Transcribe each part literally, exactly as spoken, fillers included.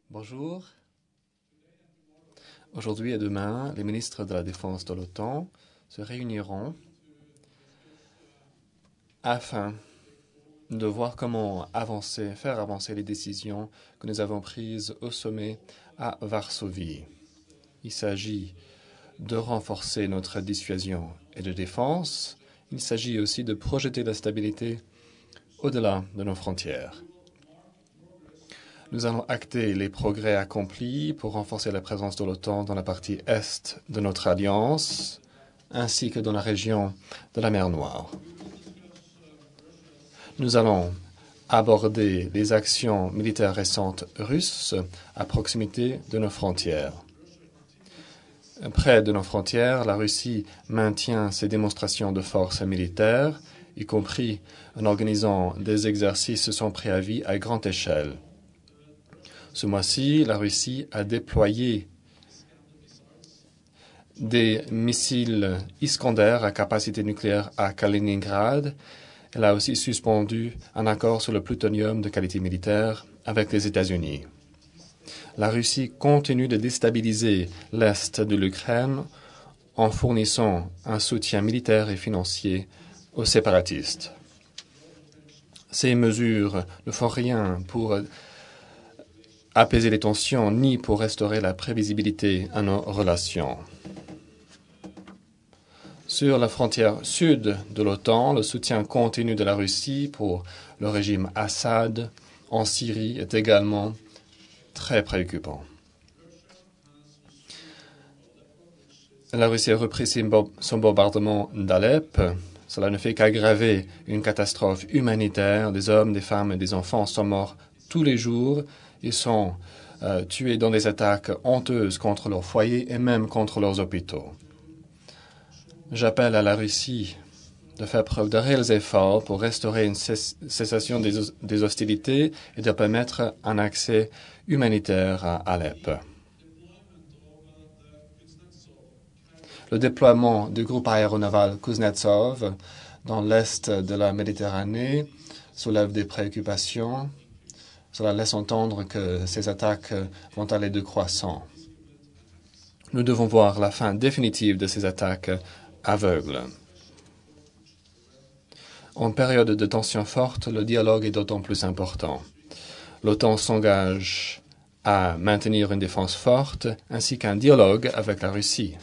Bonjour. Aujourd'hui et demain, les ministres de la Défense de l'OTAN se réuniront afin de voir comment avancer, faire avancer les décisions que nous avons prises au sommet à Varsovie. Il s'agit de renforcer notre dissuasion et de défense. Il s'agit aussi de projeter la stabilité au-delà de nos frontières. Nous allons acter les progrès accomplis pour renforcer la présence de l'OTAN dans la partie est de notre alliance, ainsi que dans la région de la mer Noire. Nous allons aborder les actions militaires récentes russes à proximité de nos frontières. Près de nos frontières, la Russie maintient ses démonstrations de force militaire, y compris en organisant des exercices sans préavis à grande échelle. Ce mois-ci, la Russie a déployé des missiles Iskander à capacité nucléaire à Kaliningrad. Elle a aussi suspendu un accord sur le plutonium de qualité militaire avec les États-Unis. La Russie continue de déstabiliser l'Est de l'Ukraine en fournissant un soutien militaire et financier aux séparatistes. Ces mesures ne font rien pour apaiser les tensions ni pour restaurer la prévisibilité à nos relations. Sur la frontière sud de l'OTAN, le soutien continu de la Russie pour le régime Assad en Syrie est également très préoccupant. La Russie a repris son bombardement d'Alep. Cela ne fait qu'aggraver une catastrophe humanitaire. Des hommes, des femmes et des enfants sont morts tous les jours. Ils sont euh, tués dans des attaques honteuses contre leurs foyers et même contre leurs hôpitaux. J'appelle à la Russie de faire preuve de réels efforts pour restaurer une cessation des, des hostilités et de permettre un accès humanitaire à Alep. Le déploiement du groupe aéronaval Kuznetsov dans l'est de la Méditerranée soulève des préoccupations. Cela laisse entendre que ces attaques vont aller de croissant. Nous devons voir la fin définitive de ces attaques aveugles. En période de tension forte, le dialogue est d'autant plus important. L'OTAN s'engage à maintenir une défense forte ainsi qu'un dialogue avec la Russie.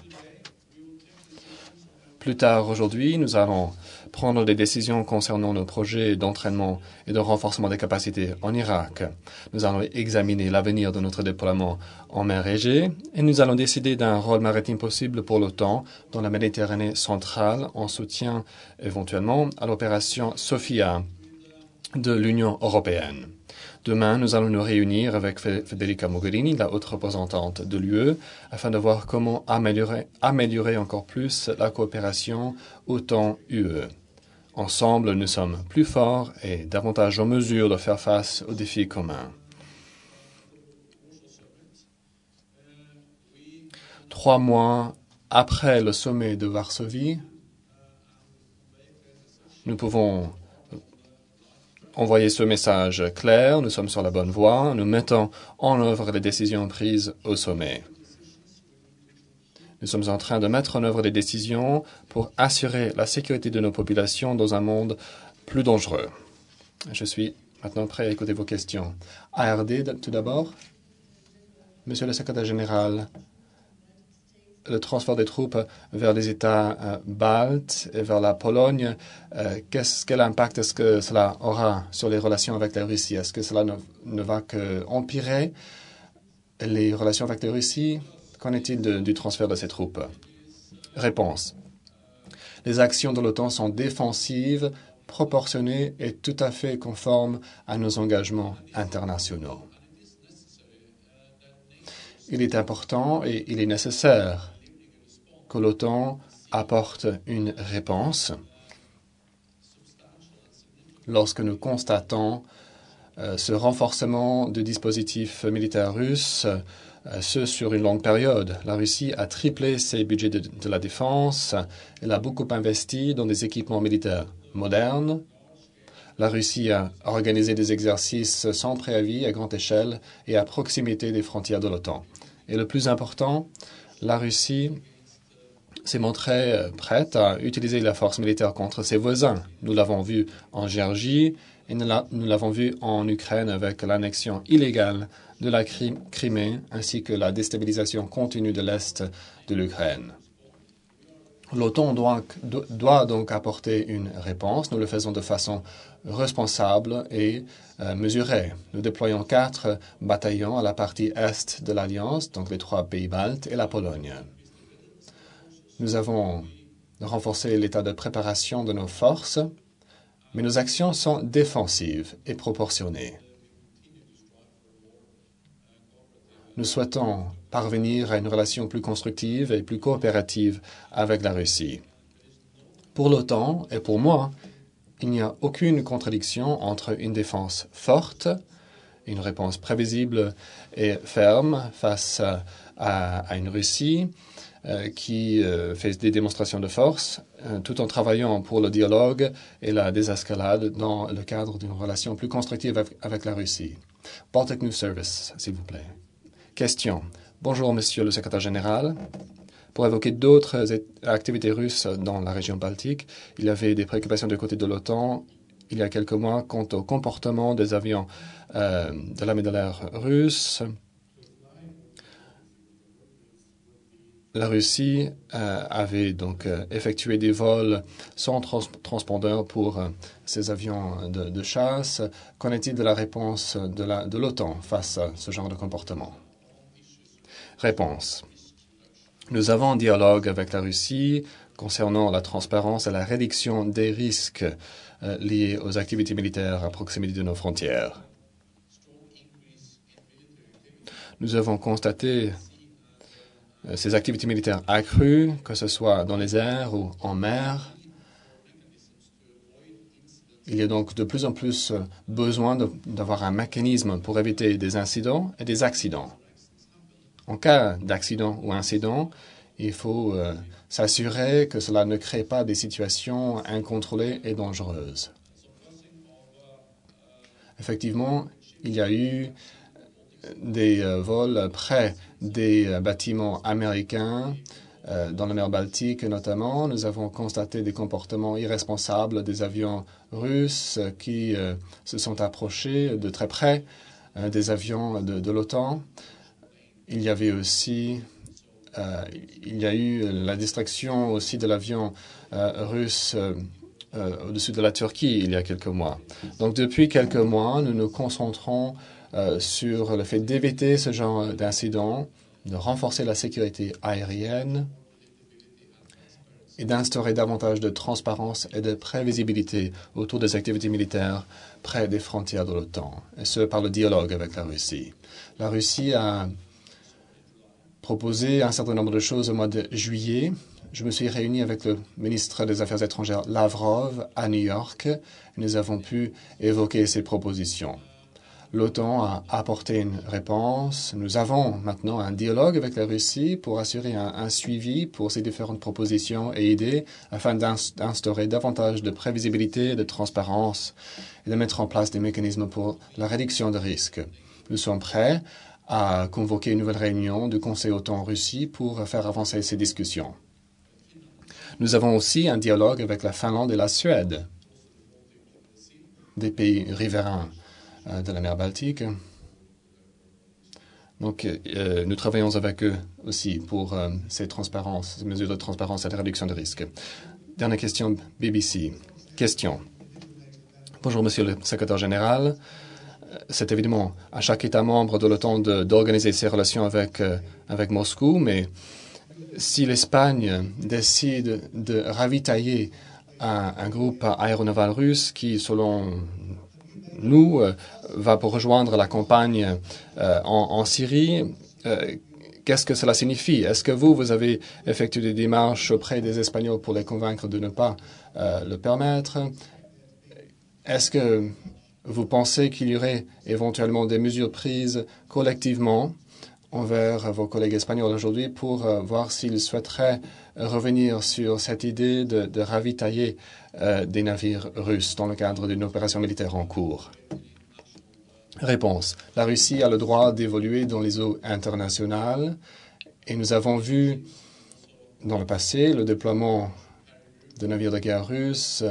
Plus tard aujourd'hui, nous allons prendre des décisions concernant nos projets d'entraînement et de renforcement des capacités en Irak. Nous allons examiner l'avenir de notre déploiement en mer Égée et nous allons décider d'un rôle maritime possible pour l'OTAN dans la Méditerranée centrale en soutien éventuellement à l'opération Sophia de l'Union européenne. Demain, nous allons nous réunir avec Federica Mogherini, la haute représentante de l'U E, afin de voir comment améliorer, améliorer encore plus la coopération OTAN-U E. Ensemble, nous sommes plus forts et davantage en mesure de faire face aux défis communs. Trois mois après le sommet de Varsovie, nous pouvons envoyer ce message clair. Nous sommes sur la bonne voie. Nous mettons en œuvre les décisions prises au sommet. Nous sommes en train de mettre en œuvre des décisions pour assurer la sécurité de nos populations dans un monde plus dangereux. Je suis maintenant prêt à écouter vos questions. A R D, tout d'abord. Monsieur le secrétaire général, le transfert des troupes vers les États euh, baltes et vers la Pologne, euh, qu'est-ce, quel impact est-ce que cela aura sur les relations avec la Russie? Est-ce que cela ne, ne va qu'empirer les relations avec la Russie? Qu'en est-il de, du transfert de ces troupes? Réponse. Les actions de l'OTAN sont défensives, proportionnées et tout à fait conformes à nos engagements internationaux. Il est important et il est nécessaire que l'OTAN apporte une réponse lorsque nous constatons euh, ce renforcement du dispositif militaire russe, euh, ce sur une longue période. La Russie a triplé ses budgets de, de la défense. Elle a beaucoup investi dans des équipements militaires modernes. La Russie a organisé des exercices sans préavis à grande échelle et à proximité des frontières de l'OTAN. Et le plus important, la Russie s'est montrée prête à utiliser la force militaire contre ses voisins. Nous l'avons vu en Géorgie et nous l'avons vu en Ukraine avec l'annexion illégale de la Crimée ainsi que la déstabilisation continue de l'Est de l'Ukraine. L'OTAN doit, doit donc apporter une réponse. Nous le faisons de façon responsable et euh, mesurée. Nous déployons quatre bataillons à la partie est de l'Alliance, donc les trois pays baltes et la Pologne. Nous avons renforcé l'état de préparation de nos forces, mais nos actions sont défensives et proportionnées. Nous souhaitons parvenir à une relation plus constructive et plus coopérative avec la Russie. Pour l'OTAN et pour moi, il n'y a aucune contradiction entre une défense forte, une réponse prévisible et ferme face à, à une Russie euh, qui euh, fait des démonstrations de force, euh, tout en travaillant pour le dialogue et la désescalade dans le cadre d'une relation plus constructive avec, avec la Russie. Baltic News Service, s'il vous plaît. Question. Bonjour, Monsieur le Secrétaire général. Pour évoquer d'autres activités russes dans la région baltique, il y avait des préoccupations du côté de l'OTAN il y a quelques mois quant au comportement des avions euh, de l'armée de l'air russe. La Russie euh, avait donc euh, effectué des vols sans trans transpondeur pour euh, ces avions de, de chasse. Qu'en est-il de la réponse de la, de l'OTAN face à ce genre de comportement? Réponse. Nous avons un dialogue avec la Russie concernant la transparence et la réduction des risques euh, liés aux activités militaires à proximité de nos frontières. Nous avons constaté euh, ces activités militaires accrues, que ce soit dans les airs ou en mer. Il y a donc de plus en plus besoin d'avoir un mécanisme pour éviter des incidents et des accidents. En cas d'accident ou incident, il faut euh, s'assurer que cela ne crée pas des situations incontrôlées et dangereuses. Effectivement, il y a eu des euh, vols près des euh, bâtiments américains, euh, dans la mer Baltique notamment. Nous avons constaté des comportements irresponsables des avions russes qui euh, se sont approchés de très près euh, des avions de, de l'OTAN. Il y avait aussi, euh, il y a eu la distraction aussi de l'avion euh, russe euh, euh, au-dessus de la Turquie il y a quelques mois. Donc depuis quelques mois, nous nous concentrons euh, sur le fait d'éviter ce genre d'incidents, de renforcer la sécurité aérienne et d'instaurer davantage de transparence et de prévisibilité autour des activités militaires près des frontières de l'OTAN, et ce par le dialogue avec la Russie. La Russie a proposé un certain nombre de choses au mois de juillet. Je me suis réuni avec le ministre des Affaires étrangères Lavrov à New York. Nous avons pu évoquer ces propositions. L'OTAN a apporté une réponse. Nous avons maintenant un dialogue avec la Russie pour assurer un, un suivi pour ces différentes propositions et idées afin d'instaurer davantage de prévisibilité, de transparence et de mettre en place des mécanismes pour la réduction de risques. Nous sommes prêts à convoquer une nouvelle réunion du Conseil OTAN-Russie pour faire avancer ces discussions. Nous avons aussi un dialogue avec la Finlande et la Suède, des pays riverains euh, de la mer Baltique. Donc, euh, nous travaillons avec eux aussi pour euh, ces transparences, ces mesures de transparence et de réduction de risques. Dernière question, B B C. Question. Bonjour, Monsieur le Secrétaire général. C'est évidemment à chaque État membre de l'OTAN d'organiser ses relations avec, euh, avec Moscou, mais si l'Espagne décide de ravitailler un, un groupe aéronaval russe qui, selon nous, euh, va pour rejoindre la campagne euh, en, en Syrie, euh, qu'est-ce que cela signifie? Est-ce que vous, vous avez effectué des démarches auprès des Espagnols pour les convaincre de ne pas euh, le permettre? Est-ce que vous pensez qu'il y aurait éventuellement des mesures prises collectivement envers vos collègues espagnols aujourd'hui pour euh, voir s'ils souhaiteraient revenir sur cette idée de, de ravitailler euh, des navires russes dans le cadre d'une opération militaire en cours. Réponse. La Russie a le droit d'évoluer dans les eaux internationales et nous avons vu dans le passé le déploiement de navires de guerre russes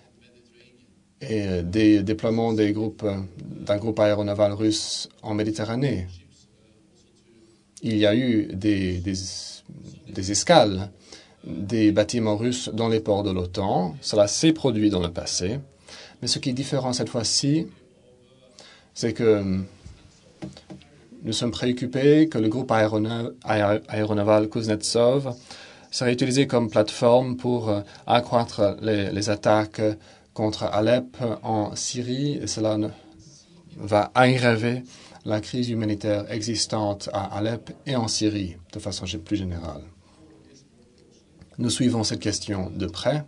et des déploiements des groupes, d'un groupe aéronaval russe en Méditerranée. Il y a eu des, des, des escales des bâtiments russes dans les ports de l'OTAN. Cela s'est produit dans le passé. Mais ce qui est différent cette fois-ci, c'est que nous sommes préoccupés que le groupe aérona aéronaval Kuznetsov serait utilisé comme plateforme pour accroître les, les attaques contre Alep en Syrie. Et cela ne, va aggraver la crise humanitaire existante à Alep et en Syrie, de façon plus générale. Nous suivons cette question de près.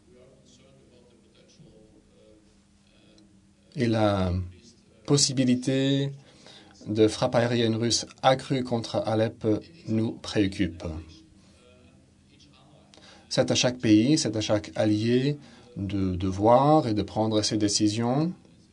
Et la possibilité de frappe aérienne russe accrue contre Alep nous préoccupe. C'est à chaque pays, c'est à chaque allié de, de voir et de prendre ses décisions.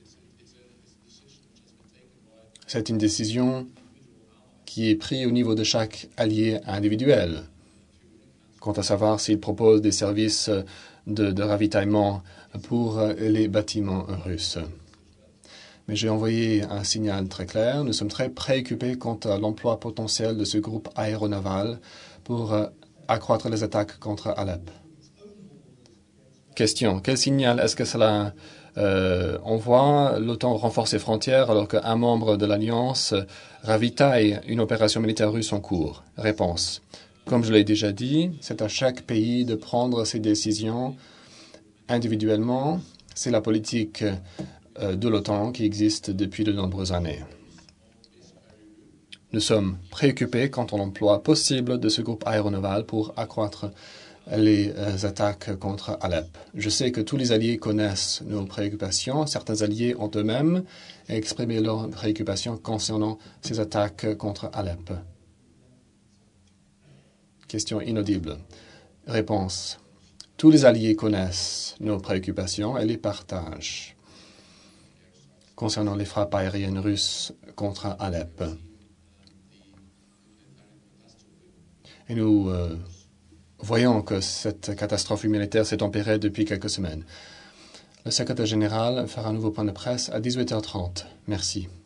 C'est une décision qui est prise au niveau de chaque allié individuel, quant à savoir s'il propose des services de, de ravitaillement pour les bâtiments russes. Mais j'ai envoyé un signal très clair. Nous sommes très préoccupés quant à l'emploi potentiel de ce groupe aéronaval pour accroître les attaques contre Alep. Question. Quel signal est-ce que cela euh, envoie l'OTAN renforce ses frontières alors qu'un membre de l'Alliance ravitaille une opération militaire russe en cours? Réponse. Comme je l'ai déjà dit, c'est à chaque pays de prendre ses décisions individuellement. C'est la politique de l'OTAN qui existe depuis de nombreuses années. Nous sommes préoccupés quant à l'emploi possible de ce groupe aéronaval pour accroître les attaques contre Alep. Je sais que tous les alliés connaissent nos préoccupations. Certains alliés ont eux-mêmes exprimé leurs préoccupations concernant ces attaques contre Alep. Question inaudible. Réponse. Tous les alliés connaissent nos préoccupations et les partagent concernant les frappes aériennes russes contre Alep. Et nous euh, voyons que cette catastrophe humanitaire s'est empirée depuis quelques semaines. Le secrétaire général fera un nouveau point de presse à dix-huit heures trente. Merci.